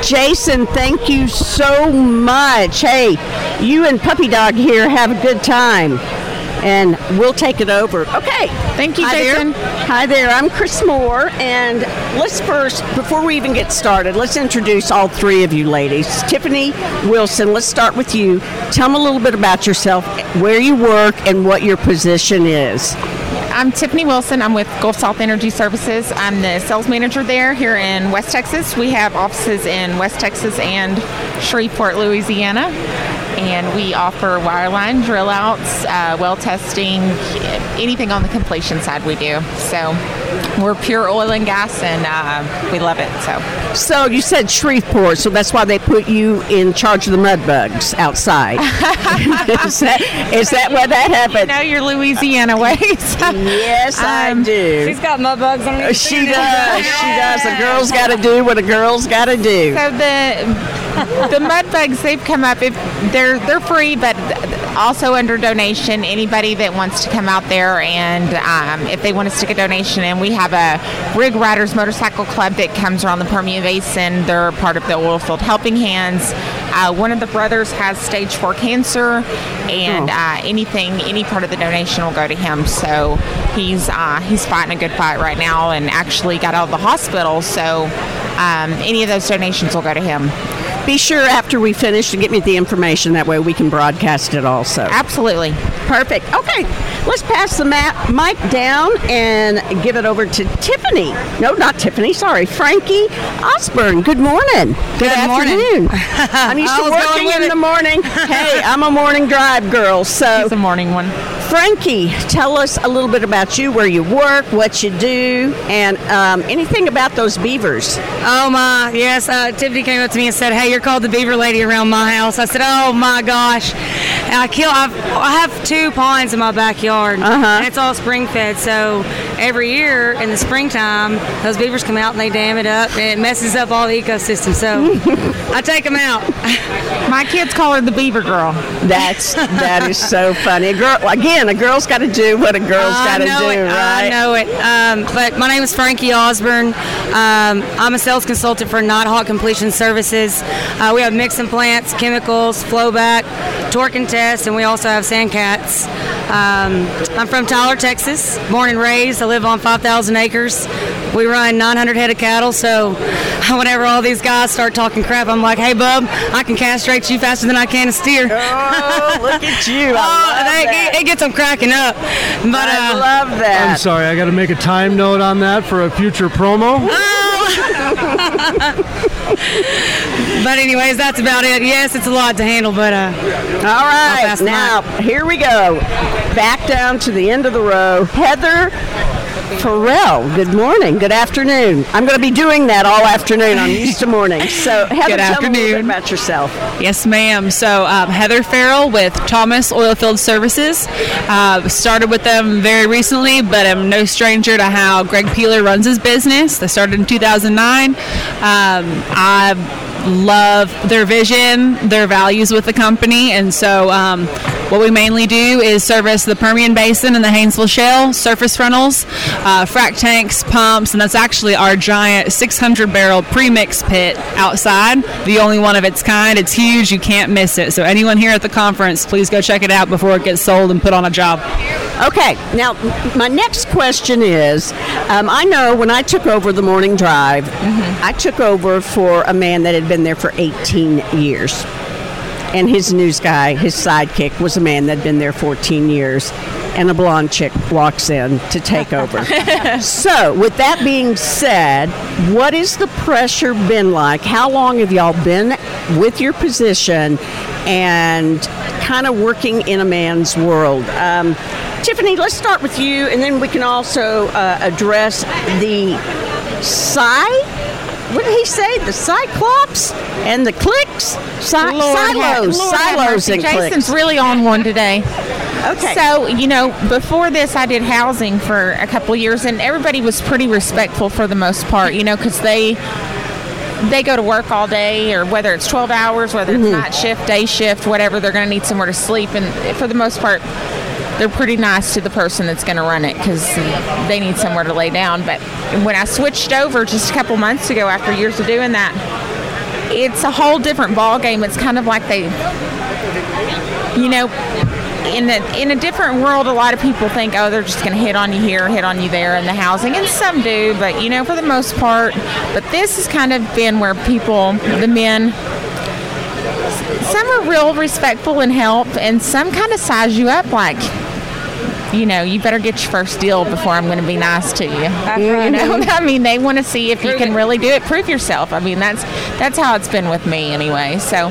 Jason, thank you so much. Hey, you and Puppy Dog here have a good time. And we'll take it over. Okay. Thank you, Hi Jason. Hi there. I'm Chris Moore. And let's first, before we even get started, let's introduce all three of you ladies. Tiffany Wilson, let's start with you. Tell me a little bit about yourself, where you work, and what your position is. I'm Tiffany Wilson. I'm with Gulf South Energy Services. I'm the sales manager there here in West Texas. We have offices in West Texas and Shreveport, Louisiana. And we offer wireline drill outs, well testing, anything on the completion side we do. So we're pure oil and gas, and we love it. So you said Shreveport, so that's why they put you in charge of the mud bugs outside. is that why that happened? You know your Louisiana ways. Yes, I do. She's got mud bugs on her. She does. She does. A girl's got to do what a girl's got to do. So the mud bugs, they've come up. If they're free, but also under donation. Anybody that wants to come out there, and if they want to stick a donation in, we have a Rig Riders Motorcycle Club that comes around the Permian Basin. They're part of the Oilfield Helping Hands. One of the brothers has stage 4 cancer, and any part of the donation will go to him. So he's fighting a good fight right now, and actually got out of the hospital. So any of those donations will go to him. Be sure after we finish to get me the information. That way we can broadcast it also. Absolutely. Perfect. Okay, let's pass the mic down and give it over to Tiffany. No, not Tiffany. Sorry, Frankie Osborne. Good morning. Good afternoon. I'm used to working in the morning. Hey, I'm a morning drive girl. So he's a morning one. Frankie, tell us a little bit about you, where you work, what you do, and anything about those beavers. Oh my, yes. Tiffany came up to me and said, "Hey, you're called the beaver lady around my house." I said, "Oh my gosh." I have 2 ponds in my backyard, and it's all spring fed. So every year in the springtime, those beavers come out and they dam it up, and it messes up all the ecosystem. So I take them out. My kids call her the beaver girl. That is so funny. A girl's got to do what a girl's got to do, right? I know it. But my name is Frankie Osborne. I'm a sales consultant for Nighthawk Completion Services. We have mixing plants, chemicals, flowback, torque and test, and we also have sand cats. I'm from Tyler, Texas, born and raised. I live on 5,000 acres. We run 900 head of cattle, so whenever all these guys start talking crap, I'm like, "Hey, bub, I can castrate you faster than I can a steer." Oh, look at you. It gets them cracking up. But I love that. I'm sorry, I got to make a time note on that for a future promo. But anyways, that's about it. Yes, it's a lot to handle, but all right, now here we go. Back down to the end of the row. Heather Farrell, good morning, good afternoon. I'm going to be doing that all afternoon. I'm used to mornings. So Heather, tell me a little bit about yourself. Yes, ma'am. So Heather Farrell with Thomas Oilfield Services. Started with them very recently, but I'm no stranger to how Greg Peeler runs his business. They started in 2009. I love their vision, their values with the company, and so what we mainly do is service the Permian Basin and the Haynesville Shale, surface frontals, frac tanks, pumps, and that's actually our giant 600-barrel pre-mix pit outside, the only one of its kind. It's huge. You can't miss it. So anyone here at the conference, please go check it out before it gets sold and put on a job. Okay, now my next question is, I know when I took over the morning drive, I took over for a man that had been there for 18 years. And his news guy, his sidekick, was a man that had been there 14 years. And a blonde chick walks in to take over. So, with that being said, what has the pressure been like? How long have y'all been with your position and kind of working in a man's world? Tiffany, let's start with you, and then we can also address the what did he say? The Cyclops and the clicks? Silos and clicks. Jason's really on one today. Okay. So, before this, I did housing for a couple of years, and everybody was pretty respectful for the most part, because they go to work all day, or whether it's 12 hours, whether it's night shift, day shift, whatever, they're going to need somewhere to sleep. And for the most part, they're pretty nice to the person that's going to run it because they need somewhere to lay down. But when I switched over just a couple months ago after years of doing that, it's a whole different ball game. It's kind of like they, you know, in a different world, a lot of people think, oh, they're just going to hit on you here, hit on you there in the housing, and some do, but you know, for the most part. But this has kind of been where people, the men, some are real respectful and help, and some kind of size you up like, you know, you better get your first deal before I'm going to be nice to you. You know, I mean, they want to see if you can really do it. Prove yourself. I mean, that's how it's been with me anyway. So,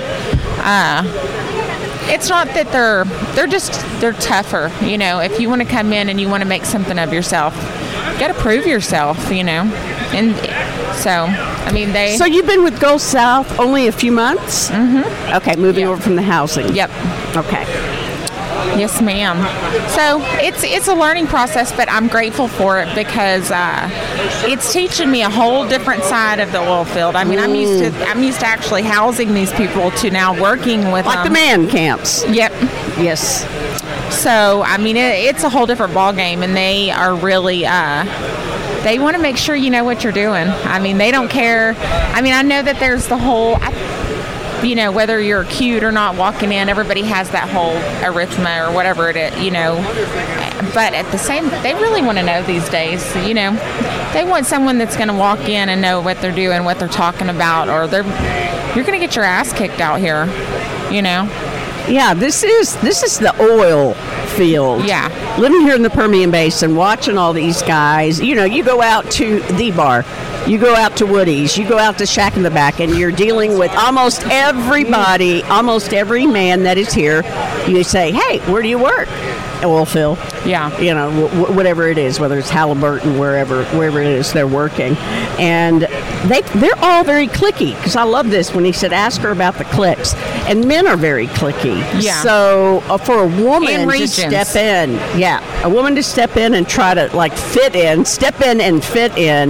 it's not that they're tougher. You know, if you want to come in and you want to make something of yourself, you got to prove yourself. You know, and so I mean So you've been with Gulf South only a few months? Mm-hmm. Okay, moving over from the housing. Yep. Okay. Yes, ma'am. So it's a learning process, but I'm grateful for it because it's teaching me a whole different side of the oil field. I mean, I'm used to actually housing these people to now working with like the man camps. Yep. Yes. So I mean, it's a whole different ball game, and they are really. They want to make sure you know what you're doing. I mean, they don't care. I mean, I know that there's the whole. You know, whether you're cute or not walking in, everybody has that whole arrhythmia or whatever it is, you know. But at the same, they really want to know these days, you know. They want someone that's going to walk in and know what they're doing, what they're talking about, or you're going to get your ass kicked out here, you know. Yeah, this is the oil field. Yeah. Living here in the Permian Basin, watching all these guys, you know, you go out to the bar, you go out to Woody's, you go out to Shack in the Back, and you're dealing with almost everybody, almost every man that is here. You say, hey, where do you work? Oil field. Yeah. You know, whatever it is, whether it's Halliburton, wherever it is they're working. And they're all very cliquey, because I love this when he said, ask her about the cliques. And men are very cliquey. Yeah. So for a woman to step in, a woman to step in and try to like step in and fit in,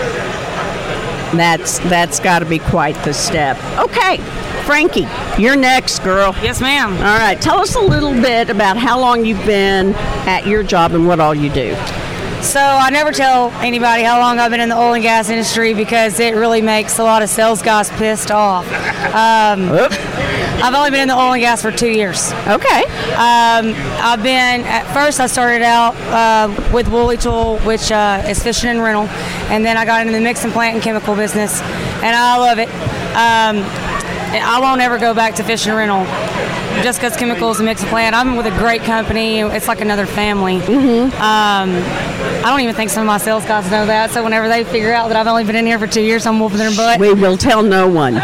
that's got to be quite the step. Okay, Frankie, you're next, girl. Yes, ma'am. All right, tell us a little bit about how long you've been at your job and what all you do. So I never tell anybody how long I've been in the oil and gas industry because it really makes a lot of sales guys pissed off. I've only been in the oil and gas for 2 years. Okay. At first I started out with Woolly Tool, which is fishing and rental, and then I got into the mixing plant and chemical business, and I love it. I won't ever go back to fishing and rental just because chemicals and mixing plant. I'm with a great company. It's like another family. Mm-hmm. I don't even think some of my sales guys know that, so whenever they figure out that I've only been in here for 2 years, I'm whooping their butt. We will tell no one.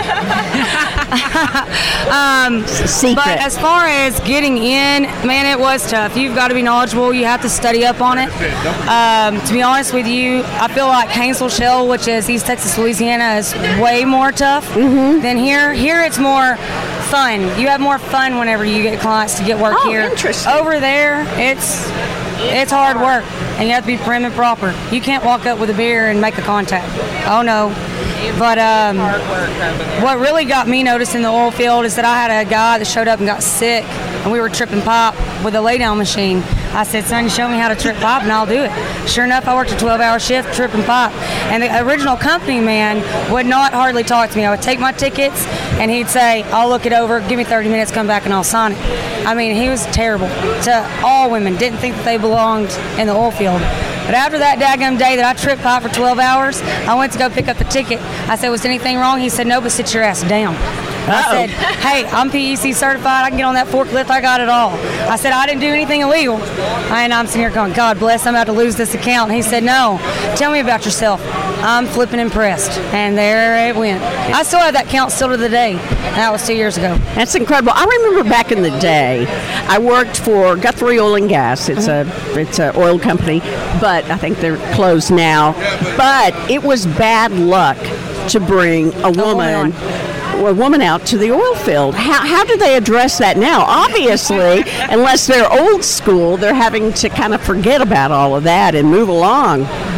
Secret. But as far as getting in, man, it was tough. You've got to be knowledgeable. You have to study up on it. To be honest with you, I feel like Haynesville Shale, which is East Texas, Louisiana, is way more tough than here. Here it's more fun. You have more fun whenever you get clients to get work here. Interesting. Over there, it's hard work, and you have to be prim and proper. You can't walk up with a beer and make a contact. Oh, no. But what really got me noticed in the oil field is that I had a guy that showed up and got sick, and we were tripping pipe with a lay-down machine. I said, son, show me how to trip pipe, and I'll do it. Sure enough, I worked a 12-hour shift tripping pipe. And the original company man would not hardly talk to me. I would take my tickets, and he'd say, I'll look it over, give me 30 minutes, come back, and I'll sign it. I mean, he was terrible to all women. Didn't think that they belonged in the oil field. But after that daggum day that I tripped pipe for 12 hours, I went to go pick up the ticket. I said, was anything wrong? He said, no, but sit your ass down. I said, hey, I'm PEC certified. I can get on that forklift. I got it all. I said, I didn't do anything illegal. And I'm sitting here going, God bless, I'm about to lose this account. And he said, no, tell me about yourself. I'm flipping impressed. And there it went. I still have that count still to the day. That was 2 years ago. That's incredible. I remember back in the day, I worked for Guthrie Oil and Gas. It's a oil company, but I think they're closed now. But it was bad luck to bring a woman out to the oil field. How do they address that now? Obviously, unless they're old school, they're having to kind of forget about all of that and move along.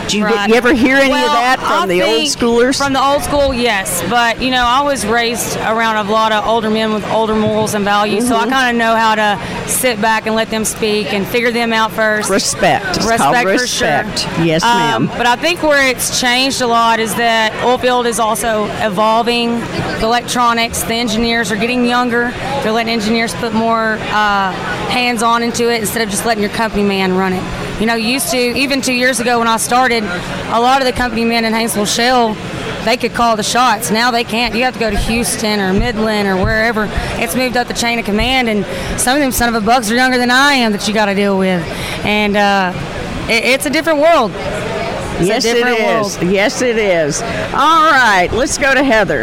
Do you ever hear any of that from the old schoolers? From the old school, yes. But, I was raised around a lot of older men with older morals and values, so I kind of know how to sit back and let them speak and figure them out first. Respect. Respect for sure. Yes, ma'am. But I think where it's changed a lot is that oil field is also evolving. The electronics, the engineers are getting younger. They're letting engineers put more hands-on into it instead of just letting your company man run it. Used to, even 2 years ago when I started, a lot of the company men in Haynesville Shale, they could call the shots. Now they can't. You have to go to Houston or Midland or wherever. It's moved up the chain of command, and some of them son of a bucks are younger than I am that you got to deal with. And it's a different world. Yes, it is. Yes, it is. All right, let's go to Heather.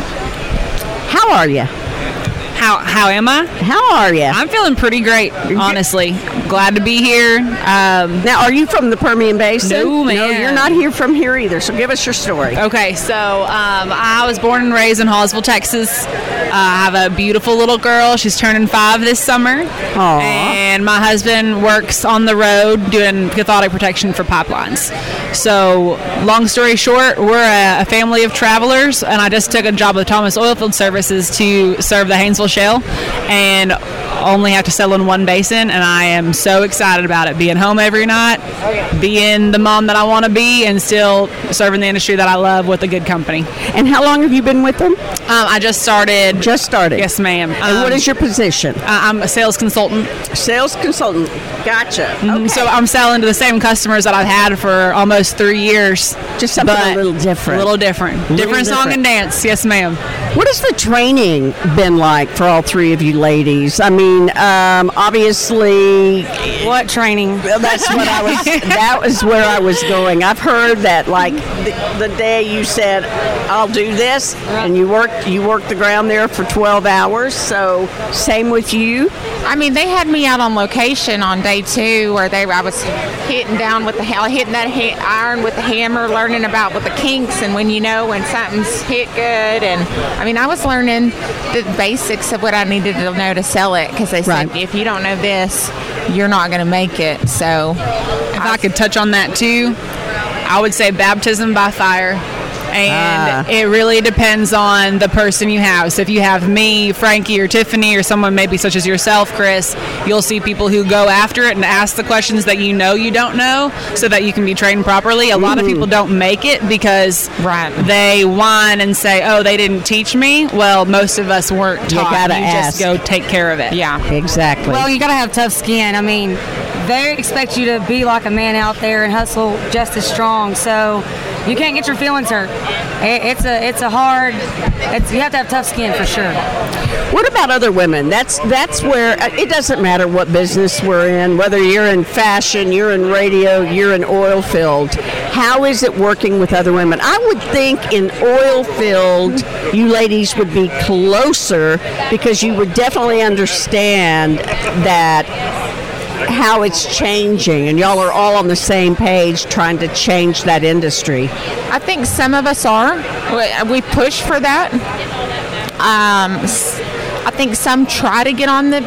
How are you? How am I? How are you? I'm feeling pretty great, honestly. Glad to be here. Now, are you from the Permian Basin? No, ma'am. No, you're not here from here either, so give us your story. Okay, so I was born and raised in Hallsville, Texas. I have a beautiful little girl. She's turning 5 this summer. Aww. And my husband works on the road doing cathodic protection for pipelines. So, long story short, we're a family of travelers, and I just took a job with Thomas Oilfield Services to serve the Haynesville Shale, and only have to settle in one basin, and I am so excited about it. Being home every night, being the mom that I want to be, and still serving the industry that I love with a good company. And how long have you been with them? I just started. Just started? Yes, ma'am. And what is your position? I'm a sales consultant. Sales consultant. Gotcha. Okay. So I'm selling to the same customers that I've had for almost 3 years. Just something a little different. A little different. Different song and dance. Yes, ma'am. What has the training been like for all three of you ladies? I mean, obviously. What training? Well, that's what I was. That was where I was going. I've heard that, like the day you said, "I'll do this," and you worked the ground there for 12 hours. So same with you. I mean, they had me out on location on day 2, where I was hitting that iron with the hammer, learning about what the kinks and when something's hit good. And I mean, I was learning the basics of what I needed to know to sell it, because they said, if you don't know this, you're not going to make it. So if I could touch on that too, I would say baptism by fire. And it really depends on the person you have. So if you have me, Frankie, or Tiffany, or someone maybe such as yourself, Chris, you'll see people who go after it and ask the questions that you don't know, so that you can be trained properly. A lot of people don't make it because they whine and say, "Oh, they didn't teach me." Well, most of us weren't taught. You gotta ask. Just go take care of it. Yeah, exactly. Well, you gotta have tough skin. I mean, they expect you to be like a man out there and hustle just as strong. So you can't get your feelings hurt. You have to have tough skin for sure. What about other women? That's where it doesn't matter what business we're in, whether you're in fashion, you're in radio, you're in oil field. How is it working with other women? I would think in oil field, you ladies would be closer, because you would definitely understand that how it's changing, and y'all are all on the same page trying to change that industry. I think some of us are. We push for that. I think some try to get on the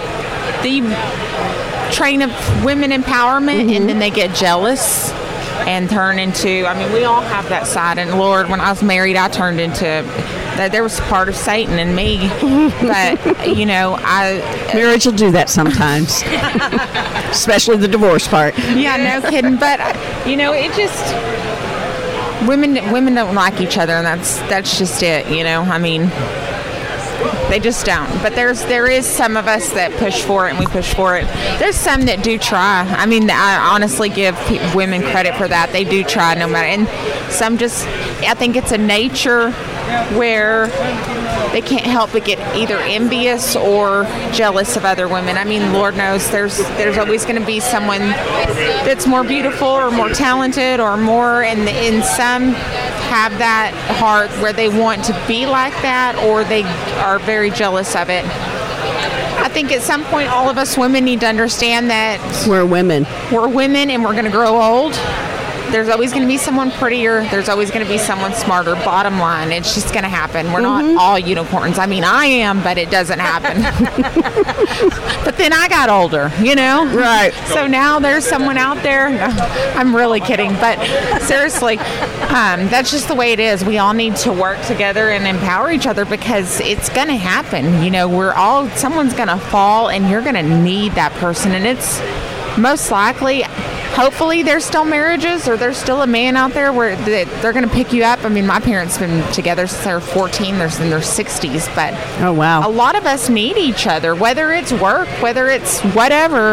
train of women empowerment, and then they get jealous and turn into, I mean, we all have that side. And Lord, when I was married, I turned into, there was part of Satan in me. But, marriage will do that sometimes. Especially the divorce part. Yeah, no kidding. But, it just, women don't like each other, and that's just it, I mean, they just don't. But there is some of us that push for it, and we push for it. There's some that do try. I mean, I honestly give women credit for that. They do try no matter. And some just, I think it's a nature where they can't help but get either envious or jealous of other women. I mean, Lord knows there's always going to be someone that's more beautiful or more talented or more, and some have that heart where they want to be like that, or they are very jealous of it. I think at some point all of us women need to understand that we're women and we're going to grow old, there's always going to be someone prettier. There's always going to be someone smarter. Bottom line, it's just going to happen. We're not all unicorns. I mean, I am, but it doesn't happen. But then I got older, you know? Right. So now there's someone out there. No, I'm really kidding. But seriously, that's just the way it is. We all need to work together and empower each other because it's going to happen. You know, someone's going to fall and you're going to need that person. And it's most likely, hopefully there's still marriages or there's still a man out there where they're going to pick you up. I mean, my parents have been together since they were 14. They're in their 60s. But oh, wow. A lot of us need each other, whether it's work, whether it's whatever.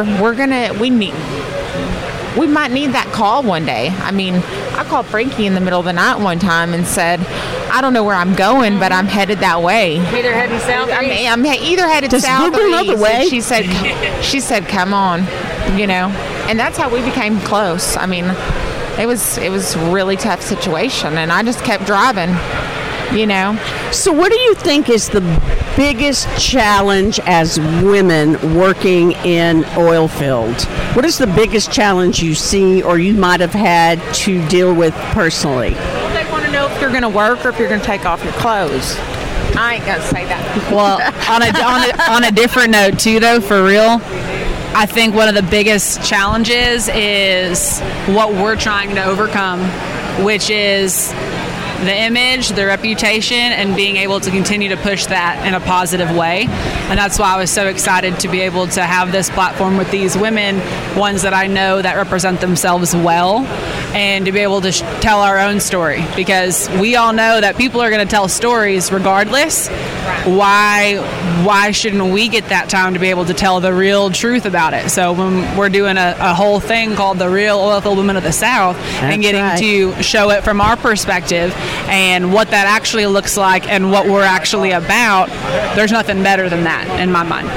We might need that call one day. I mean, I called Frankie in the middle of the night one time and said, I don't know where I'm going, but I'm headed that way. Either heading south or east. I'm either headed Does south Google or know east. the way? And she said, come on, you know. And that's how we became close. I mean, it was a really tough situation, and I just kept driving, you know. So what do you think is the biggest challenge as women working in oil fields? What is the biggest challenge you see or you might have had to deal with personally? They want to know if you're going to work or if you're going to take off your clothes. I ain't going to say that. Well, on a different note too, though, for real, I think one of the biggest challenges is what we're trying to overcome, which is the image, the reputation, and being able to continue to push that in a positive way. And that's why I was so excited to be able to have this platform with these women, ones that I know that represent themselves well, and to be able to tell our own story, because we all know that people are going to tell stories regardless. Why shouldn't we get that time to be able to tell the real truth about it? So when we're doing a whole thing called the Real Oilfield Women of the South, and getting to show it from our perspective and what that actually looks like and what we're actually about, there's nothing better than that in my mind.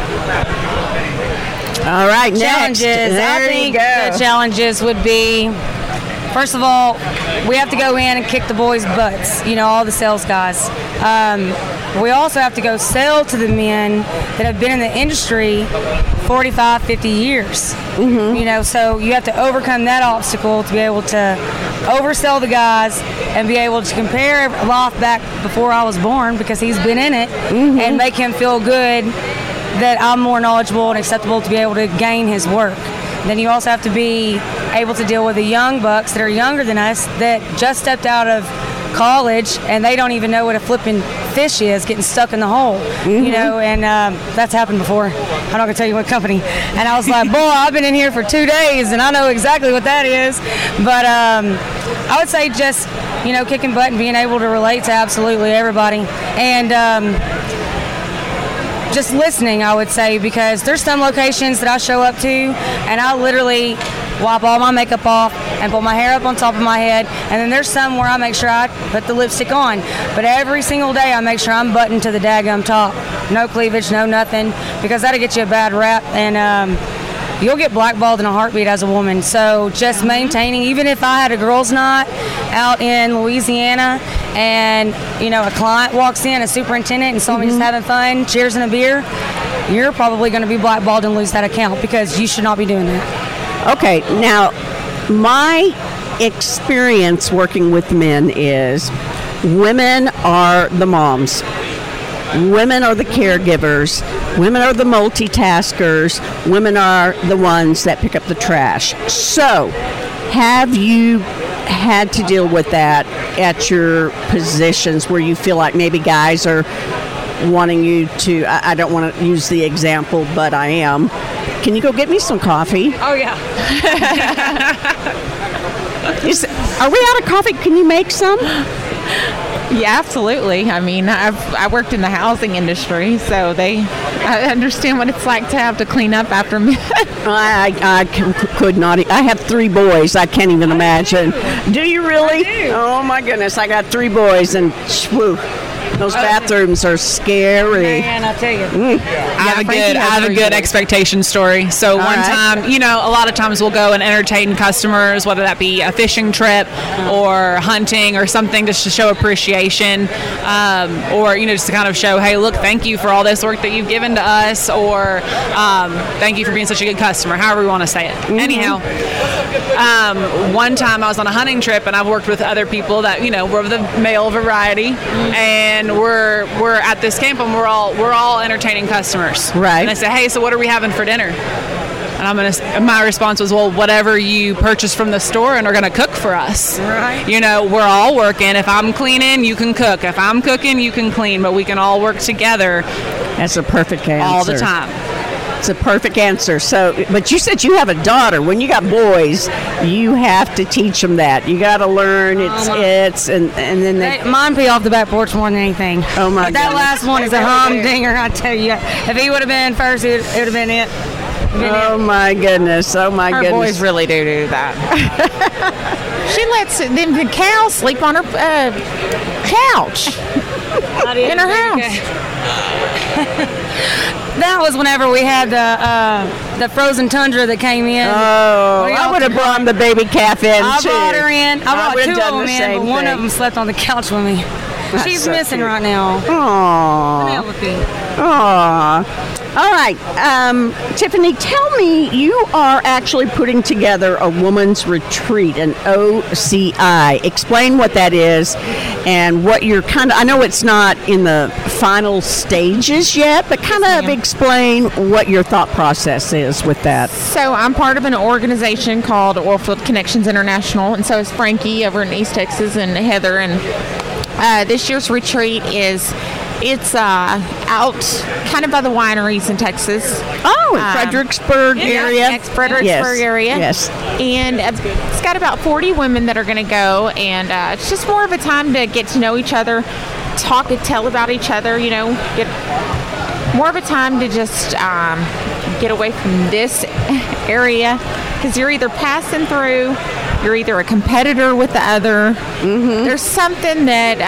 All right, Challenges. next. I think the challenges would be, first of all, we have to go in and kick the boys' butts, you know, all the sales guys. We also have to go sell to the men that have been in the industry 45, 50 years. You know, so you have to overcome that obstacle to be able to oversell the guys and be able to compare life back before I was born, because he's been in it, and make him feel good that I'm more knowledgeable and acceptable to be able to gain his work. Then you also have to be able to deal with the young bucks that are younger than us that just stepped out of college and they don't even know what a flipping fish is, getting stuck in the hole, you know, and that's happened before. I'm not going to tell you what company. And I was like, boy, I've been in here for 2 days and I know exactly what that is. But I would say just, you know, kicking butt and being able to relate to absolutely everybody. And just listening, I would say, because there's some locations that I show up to and I literally wipe all my makeup off and put my hair up on top of my head, and then there's some where I make sure I put the lipstick on, but every single day I make sure I'm buttoned to the daggum top, no cleavage, no nothing, because that'll get you a bad rap, and you'll get blackballed in a heartbeat as a woman. So just maintaining, even if I had a girls' night out in Louisiana and, you know, a client walks in, a superintendent, and saw me just having fun, cheers and a beer, you're probably going to be blackballed and lose that account, because you should not be doing that. Okay, now my experience working with men is women are the moms. Women are the caregivers. Women are the multitaskers. Women are the ones that pick up the trash. So, have you had to deal with that at your positions where you feel like maybe guys are wanting you to, I don't want to use the example, but I am. Can you go get me some coffee? Oh, yeah. Are we out of coffee? Can you make some? Yeah, absolutely. I mean, I worked in the housing industry, so I understand what it's like to have to clean up after me. I could not. I have 3 boys. I can't even imagine. Do you really? I do. Oh my goodness! I got 3 boys, and whew. Those bathrooms are scary. Man, I'll tell you. I have a good expectation story. So one time, a lot of times we'll go and entertain customers, whether that be a fishing trip or hunting or something, just to show appreciation, or just to kind of show, hey, look, thank you for all this work that you've given to us, or thank you for being such a good customer, however we want to say it. Mm-hmm. Anyhow, one time I was on a hunting trip, and I've worked with other people that were of the male variety, and we're at this camp, and we're all entertaining customers. Right. And I said, hey, so what are we having for dinner? And my response was, well, whatever you purchase from the store and are going to cook for us. Right. We're all working. If I'm cleaning, you can cook. If I'm cooking, you can clean. But we can all work together. That's a perfect answer. All the time. It's a perfect answer. So, but you said you have a daughter. When you got boys, you have to teach them that. You got to learn and then they... Mine be off the back porch more than anything. Oh my God. That last one is a humdinger, I tell you. If he would have been first, it would have been it. Oh my goodness! Oh my Our goodness! boys really do that. She lets the cows sleep on her couch in her house. That was whenever we had the frozen tundra that came in. Oh, I would have brought the baby calf in I too. brought her in. I brought two of them in, but one thing. of them slept on the couch with me. That's She's so missing cute. right now. Aww. Aww. All right, Tiffany, tell me, you are actually putting together a woman's retreat, an OCI. Explain what that is and what you're I know it's not in the final stages yet, but kind of explain what your thought process is with that. So I'm part of an organization called Oilfield Connections International, and so is Frankie over in East Texas and Heather. And this year's retreat it's out kind of by the wineries in Texas. Oh, in Fredericksburg area. Ex-Fredericksburg area. Yes. And it's got about 40 women that are going to go, and it's just more of a time to get to know each other, talk and tell about each other, get more of a time to just get away from this area, because you're either passing through, you're either a competitor with the other. Mm-hmm. There's something that,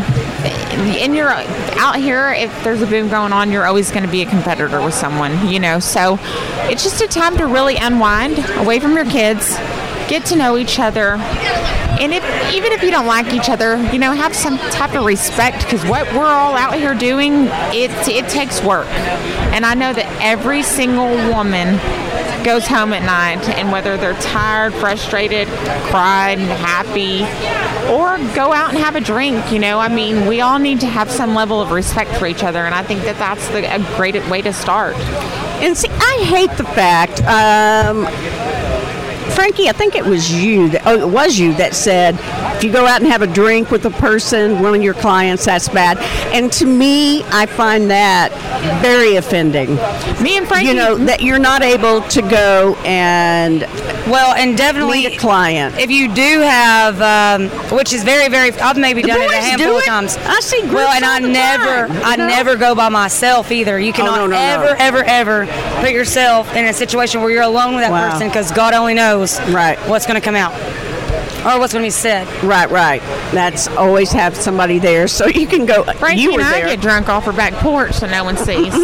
and you're out here, if there's a boom going on, you're always going to be a competitor with someone, so it's just a time to really unwind away from your kids, get to know each other, and even if you don't like each other, have some type of respect, because what we're all out here doing, it takes work. And I know that every single woman goes home at night, and whether they're tired, frustrated, cried, happy, or go out and have a drink, we all need to have some level of respect for each other, and I think that that's a great way to start. And see, I hate the fact, Frankie, I think it was you that said, if you go out and have a drink with a person, one of your clients, that's bad. And to me, I find that very offending. Me and Frankie, that you're not able to go and definitely meet a client. If you do have, which is very, very, I've maybe done it a handful of times. I see groups and I never go by myself either. You cannot ever put yourself in a situation where you're alone with that person, because God only knows what's going to come out or what's going to be said. Right. That's always have somebody there so you can go. Frankie you were and I there. get drunk off her back porch so no one sees.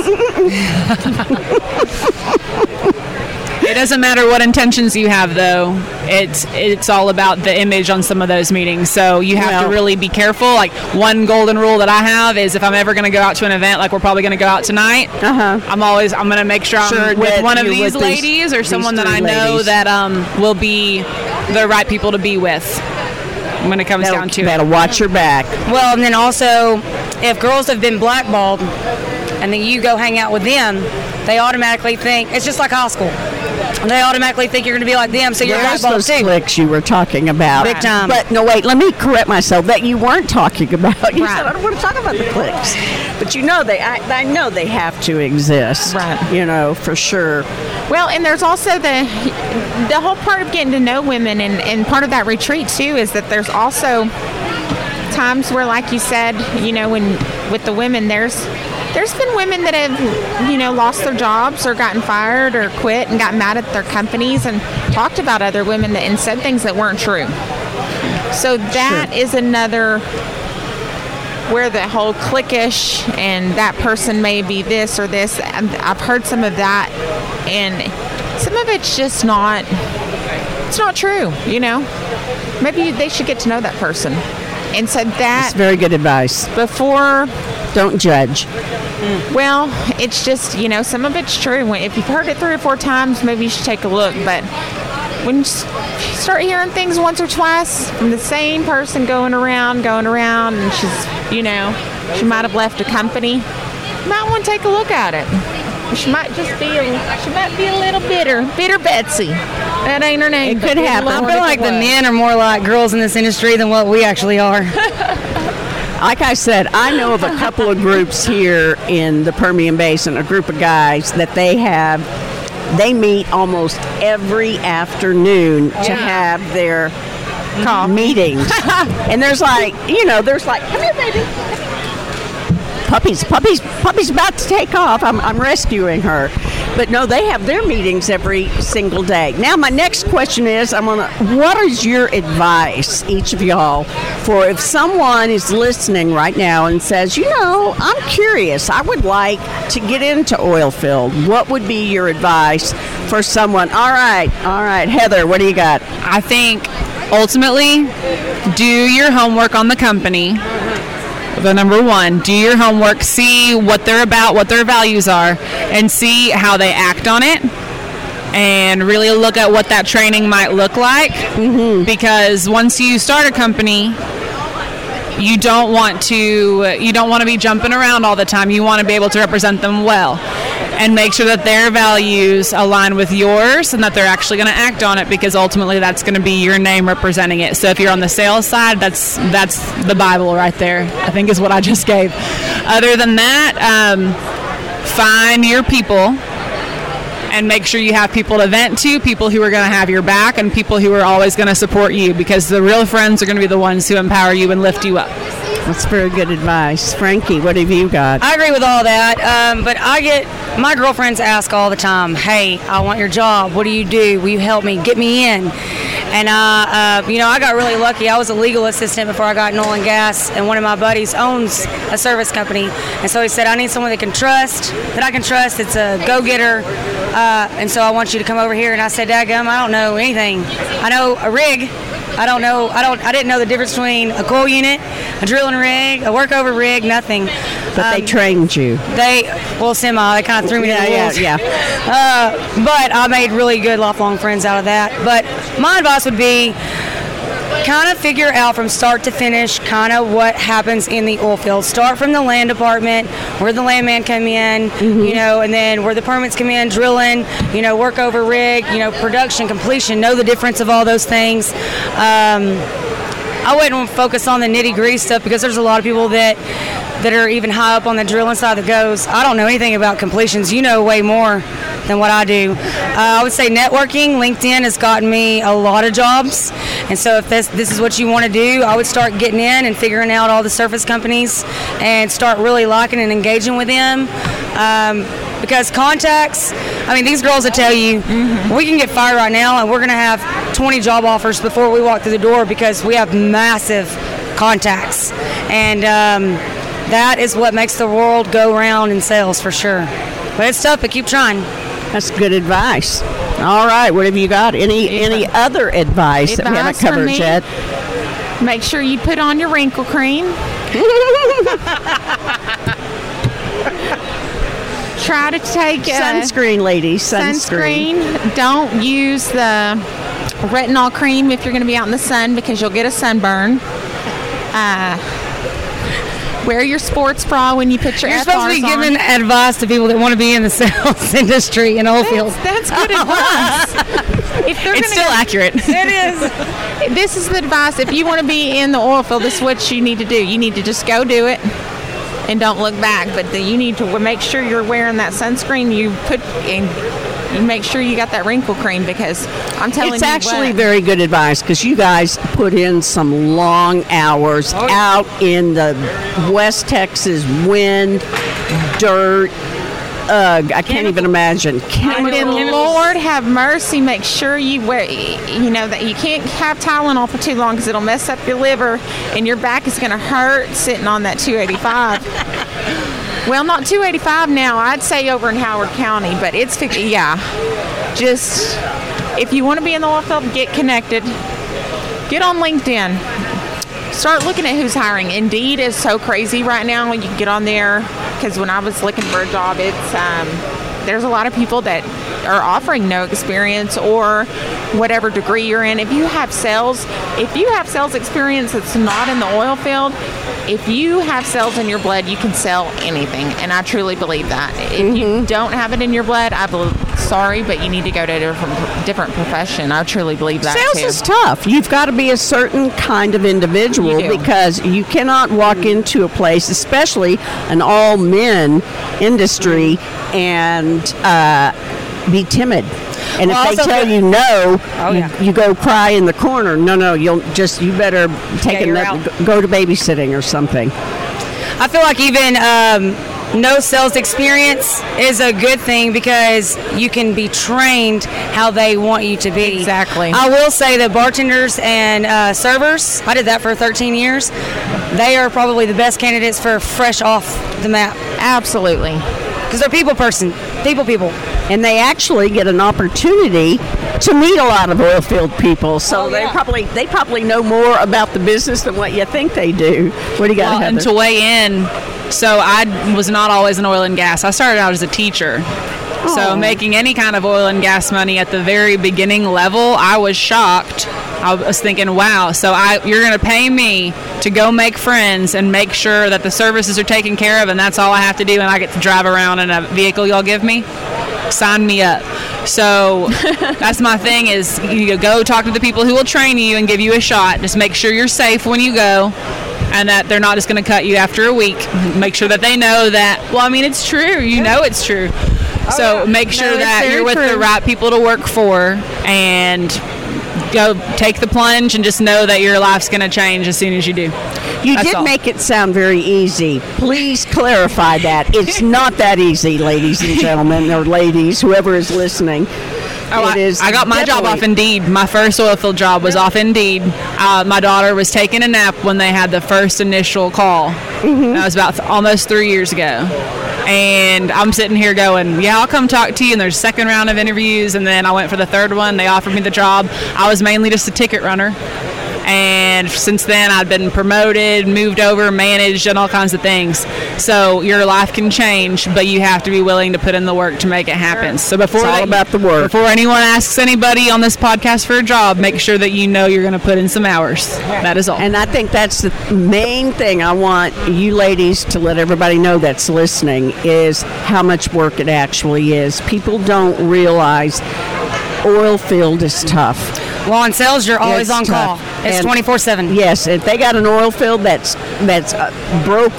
It doesn't matter what intentions you have, though. It's all about the image on some of those meetings. So you have to really be careful. Like, one golden rule that I have is, if I'm ever going to go out to an event, like we're probably going to go out tonight, I'm going to make sure I'm with one of these ladies or someone that I know that will be the right people to be with when it comes down to it. That'll watch your back. Well, and then also, if girls have been blackballed and then you go hang out with them, they automatically think, it's just like high school. They automatically think you're going to be like them, so you're blackballed those too. cliques you were talking about. Big time. But no, wait, let me correct myself. That you weren't talking about. You said, I don't want to talk about the cliques. But I know they have to exist. Right. For sure. Well, and there's also the whole part of getting to know women, and part of that retreat too is that there's also times where, like you said, when with the women, there's been women that have, lost their jobs or gotten fired or quit and got mad at their companies and talked about other women and said things that weren't true. So that is another where the whole cliquish and that person may be this or this. I've heard some of that, and some of it's just not. It's not true. Maybe they should get to know that person. And so That's very good advice. Before, don't judge. Well, it's just, some of it's true. If you've heard it 3 or 4 times, maybe you should take a look. But when you start hearing things once or twice from the same person going around, and she's, she might have left a company, you might want to take a look at it. She might be a little bitter Betsy. That ain't her name. It could happen. I feel like the men are more like girls in this industry than what we actually are. Like I said, I know of a couple of groups here in the Permian Basin, a group of guys that they meet almost every afternoon to have their meetings. And there's like, come here, baby. Puppy's about to take off. I'm rescuing her. But no, they have their meetings every single day. Now, my next question is, what is your advice, each of y'all, for if someone is listening right now and says, I'm curious, I would like to get into oil field. What would be your advice for someone? All right, Heather, what do you got? I think ultimately, do your homework on the company. The number one, do your homework, see what they're about, what their values are, and see how they act on it, and really look at what that training might look like. Mm-hmm. Because once you start a company, you don't want to be jumping around all the time. You want to be able to represent them well and make sure that their values align with yours and that they're actually going to act on it, because ultimately that's going to be your name representing it. So if you're on the sales side, that's the Bible right there, I think is what I just gave. Other than that, find your people and make sure you have people to vent to, people who are going to have your back, and people who are always going to support you, because the real friends are going to be the ones who empower you and lift you up. That's very good advice. Frankie, what have you got? I agree with all that, but my girlfriends ask all the time, hey, I want your job. What do you do? Will you help me? Get me in. And, I got really lucky. I was a legal assistant before I got in oil and gas, and one of my buddies owns a service company. And so he said, I need someone that I can trust. It's a go-getter. And so I want you to come over here. And I said, dadgum, I don't know anything. I know a rig. I didn't know the difference between a coil unit, a drilling rig, a workover rig, nothing. But they trained you. They kind of threw me to the wolves. Yeah. But I made really good lifelong friends out of that. But my advice would be kind of figure out from start to finish kind of what happens in the oil field. Start from the land department, where the landman come in, and then where the permits come in, drilling, work over rig, production, completion, know the difference of all those things. I wouldn't focus on the nitty-gritty stuff, because there's a lot of people that are even high up on the drilling side that goes, I don't know anything about completions. You know way more than what I do. I would say networking. LinkedIn has gotten me a lot of jobs, and so if this is what you want to do, I would start getting in and figuring out all the surface companies and start really liking and engaging with them. Because contacts, these girls will tell you, we can get fired right now and we're going to have 20 job offers before we walk through the door, because we have massive contacts. And that is what makes the world go round in sales, for sure. But it's tough, but keep trying. That's good advice. All right, what have you got? Any other advice that we haven't covered yet? Make sure you put on your wrinkle cream. Try to take sunscreen, ladies. Sunscreen. Don't use the retinol cream if you're going to be out in the sun, because you'll get a sunburn. Wear your sports bra when you put your FRs on. You're supposed to be giving advice to people that want to be in the sales industry in oil fields. That's good advice. It's still accurate. It is. This is the advice. If you want to be in the oil field, this is what you need to do. You need to just go do it and don't look back. But you need to make sure you're wearing that sunscreen. You make sure you got that wrinkle cream, because I'm telling you, it's actually very good advice, because you guys put in some long hours out in the West Texas wind, dirt, ugh, I can't even imagine. And then, Lord have mercy, make sure you wear, that you can't have Tylenol for too long because it'll mess up your liver and your back is going to hurt sitting on that 285. Well, not 285 now. I'd say over in Howard County, but it's, just, if you want to be in the oil field, get connected. Get on LinkedIn. Start looking at who's hiring. Indeed is so crazy right now. You can get on there, because when I was looking for a job, it's there's a lot of people that are offering no experience or whatever degree you're in. If you have sales experience that's not in the oil field, if you have sales in your blood, you can sell anything, and I truly believe that. If you don't have it in your blood, sorry, but you need to go to a different profession. I truly believe that Sales is tough. You've got to be a certain kind of individual because you cannot walk into a place, especially an all-men industry, and be timid. And if they tell you no, you go cry in the corner. No, you better go to babysitting or something. I feel like even no sales experience is a good thing because you can be trained how they want you to be. Exactly. I will say that bartenders and servers, I did that for 13 years, they are probably the best candidates for fresh off the map. Absolutely. Because they're people. And they actually get an opportunity to meet a lot of oil field people. So they probably know more about the business than what you think they do. What do you got, Heather? And to weigh in, so I was not always in oil and gas. I started out as a teacher. So making any kind of oil and gas money at the very beginning level, I was shocked. I was thinking, wow, so you're going to pay me to go make friends and make sure that the services are taken care of, and that's all I have to do, and I get to drive around in a vehicle y'all give me? Sign me up. So that's my thing is you go talk to the people who will train you and give you a shot. Just make sure you're safe when you go and that they're not just going to cut you after a week. Make sure that they know that, it's true. You know it's true. So make sure that you're with the right people to work for and go take the plunge and just know that your life's going to change as soon as you do. You did make it sound very easy. Please clarify that. It's not that easy, ladies and gentlemen, or ladies, whoever is listening. I got my job off Indeed. My first oil field job was off Indeed. My daughter was taking a nap when they had the first initial call. That was about almost 3 years ago. And I'm sitting here going, I'll come talk to you. And there's a second round of interviews. And then I went for the third one. They offered me the job. I was mainly just a ticket runner. And since then, I've been promoted, moved over, managed, and all kinds of things. So your life can change, but you have to be willing to put in the work to make it happen. So it's all about the work. Before anyone asks anybody on this podcast for a job, make sure that you know you're going to put in some hours. That is all. And I think that's the main thing I want you ladies to let everybody know that's listening is how much work it actually is. People don't realize oil field is tough. Well, in sales, you're always on call. It's 24/7. Yes, if they got an oil field that's broke,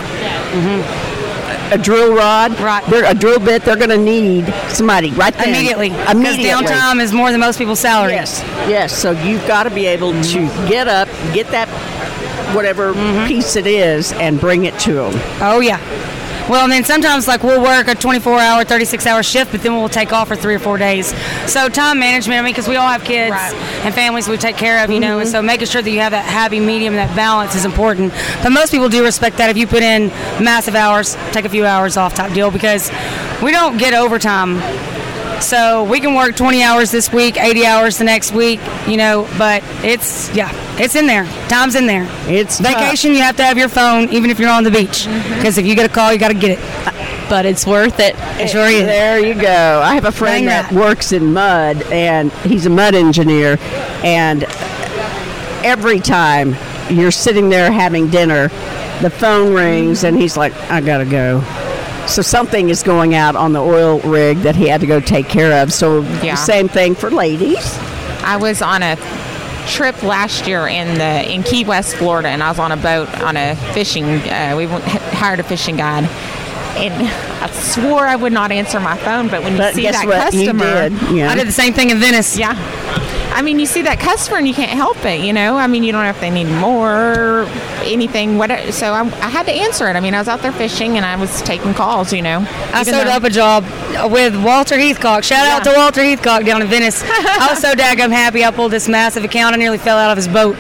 a drill rod, a drill bit, they're going to need somebody right then. Immediately. Because downtime is more than most people's salary. Yes. So you've got to be able to get up, get that whatever piece it is, and bring it to them. Oh, yeah. Well, and then sometimes, we'll work a 24-hour, 36-hour shift, but then we'll take off for 3 or 4 days. So time management, because we all have kids and families we take care of, and so making sure that you have that happy medium, that balance is important. But most people do respect that if you put in massive hours, take a few hours off type deal, because we don't get overtime. So we can work 20 hours this week, 80 hours the next week, but it's in there. Time's in there. It's vacation, tough. You have to have your phone, even if you're on the beach, because if you get a call, you got to get it. But it's worth it. It sure is. There you go. I have a friend that works in mud, and he's a mud engineer, and every time you're sitting there having dinner, the phone rings, and he's like, I got to go. So something is going out on the oil rig that he had to go take care of. So the same thing for ladies. I was on a trip last year in Key West, Florida, and I was on a boat on a fishing. We hired a fishing guide, and I swore I would not answer my phone. But when you see that customer, you did. Yeah. I did the same thing in Venice. Yeah. I mean, you see that customer and you can't help it, you know? I mean, you don't know if they need more or anything, whatever. So I had to answer it. I mean, I was out there fishing and I was taking calls, you know? I started up a job with Walter Heathcock. Shout out to Walter Heathcock down in Venice. I was so daggum happy. I pulled this massive account. I nearly fell out of his boat.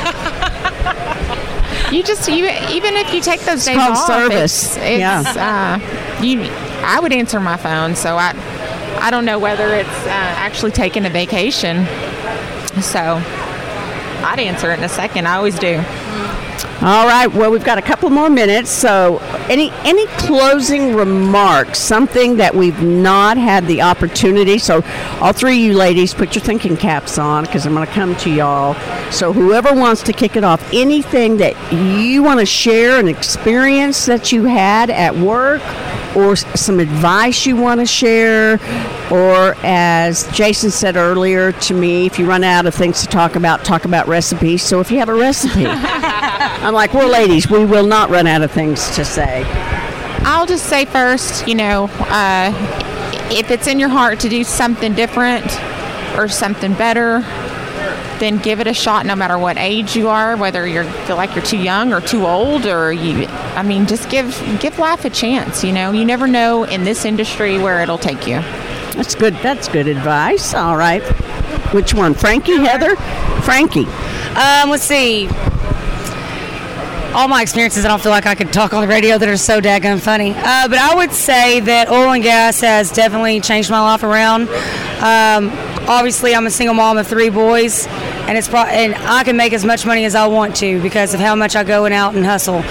Even if you take those days called off, service. I would answer my phone, so I don't know whether it's actually taking a vacation. So I'd answer it in a second. I always do. All right. Well, we've got a couple more minutes. So any closing remarks, something that we've not had the opportunity. So all three of you ladies, put your thinking caps on because I'm going to come to y'all. So whoever wants to kick it off, anything that you want to share, an experience that you had at work, or some advice you want to share, or as Jason said earlier to me, if you run out of things to talk about recipes. So if you have a recipe, I'm like, we're ladies, we will not run out of things to say. I'll just say first, you know, if it's in your heart to do something different or something better, then give it a shot no matter what age you are, whether you feel like you're too young or too old, or just give life a chance, you know. You never know in this industry where it'll take you. That's good advice. All right. Which one? Frankie, Heather? Frankie. Let's see. All my experiences, I don't feel like I could talk on the radio that are so daggone funny. But I would say that oil and gas has definitely changed my life around. Obviously, I'm a single mom of 3 boys, and and I can make as much money as I want to because of how much I go out and hustle.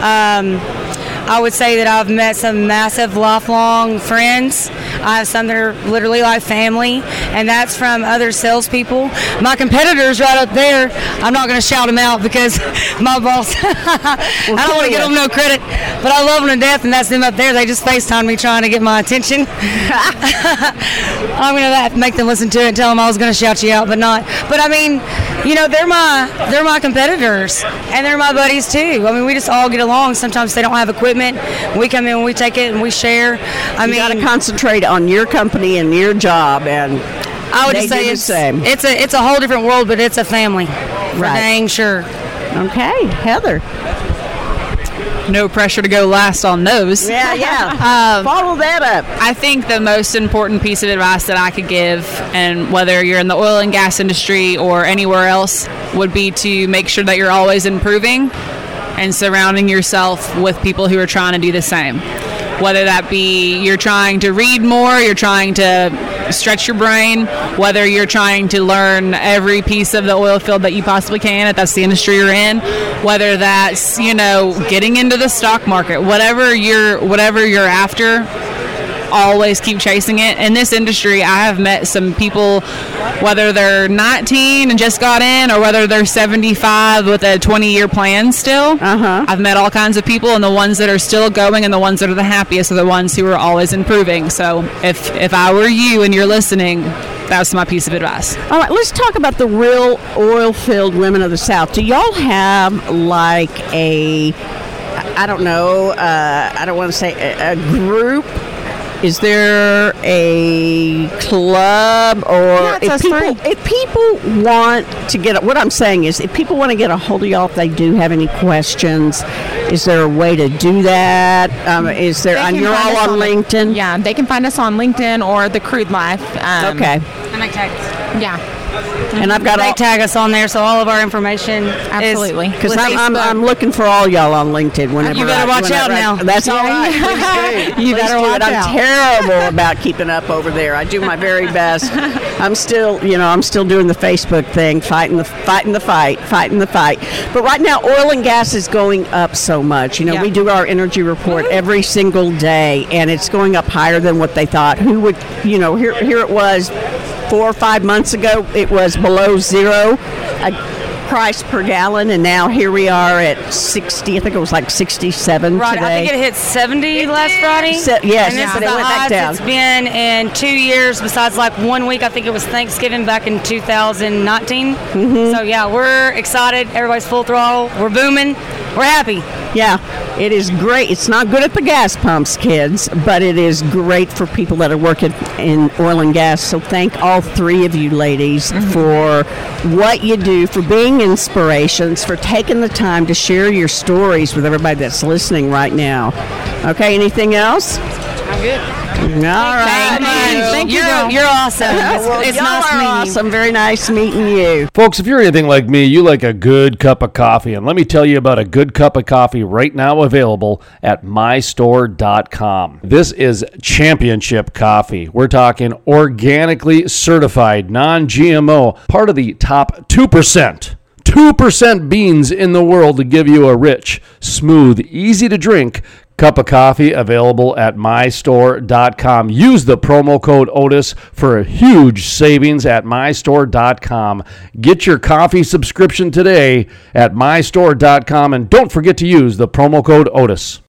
I would say that I've met some massive lifelong friends. I have some that are literally like family, and that's from other salespeople. My competitors right up there, I'm not going to shout them out because my boss, I don't want to give them no credit, but I love them to death, and that's them up there. They just FaceTime me trying to get my attention. I'm going to make them listen to it and tell them I was going to shout you out, but not. But I mean, you know, they're my competitors, and they're my buddies too. I mean, we just all get along. Sometimes they don't have equipment. We come in, we take it, and we share. You got to concentrate on your company and your job, and I would just say it's a whole different world, but it's a family, for dang sure. Okay, Heather. No pressure to go last on those. Yeah. Follow that up. I think the most important piece of advice that I could give, and whether you're in the oil and gas industry or anywhere else, would be to make sure that you're always improving and surrounding yourself with people who are trying to do the same. Whether that be you're trying to read more, you're trying to stretch your brain, whether you're trying to learn every piece of the oil field that you possibly can, if that's the industry you're in, whether that's, you know, getting into the stock market, whatever you're after, always keep chasing it. In this industry, I have met some people, whether they're 19 and just got in, or whether they're 75 with a 20-year plan still. I've met all kinds of people, and the ones that are still going and the ones that are the happiest are the ones who are always improving. So if I were you and you're listening, that's my piece of advice. All right, let's talk about the real oil-filled women of the South. Do y'all have like I don't want to say a group? Is there a club, or if people want to get, what I'm saying is, if people want to get a hold of y'all, if they do have any questions, is there a way to do that? Is there? And you're all on LinkedIn. Yeah, they can find us on LinkedIn or the Crude Life. Okay. And I tag. Yeah. And I've got they tag us on there, so all of our information absolutely. Because I'm looking for all y'all on LinkedIn. Whenever you better watch out now. That's all right. Please do. You better watch out. I'm terrible about keeping up over there. I do my very best. I'm still doing the Facebook thing, fighting the fight. But right now, oil and gas is going up so much. You know, we do our energy report every single day, and it's going up higher than what they thought. Who would, you know, here it was 4 or 5 months ago, it was below zero price per gallon, and now here we are at 60. I think it was like 67 right, today. I think it hit 70 last Friday. Yes, and this is but the it went back highest down. it's been in 2 years, besides like 1 week. I think it was Thanksgiving back in 2019. So yeah, we're excited. Everybody's full throttle. We're booming. we're happy. Yeah, it is great. It's not good at the gas pumps, kids, but it is great for people that are working in oil and gas. So thank all three of you ladies for what you do, for being inspirations, for taking the time to share your stories with everybody that's listening right now. Okay, anything else? I'm good. All right. Thank you. You're awesome. It's y'all nice are meeting you. awesome. Very nice meeting you. Folks, if you're anything like me, you like a good cup of coffee. And let me tell you about a good cup of coffee right now available at mystore.com. This is championship coffee. We're talking organically certified, non-GMO, part of the top 2%. 2% beans in the world to give you a rich, smooth, easy to drink cup of coffee available at mystore.com. Use the promo code Otis for a huge savings at mystore.com. Get your coffee subscription today at mystore.com, and don't forget to use the promo code Otis.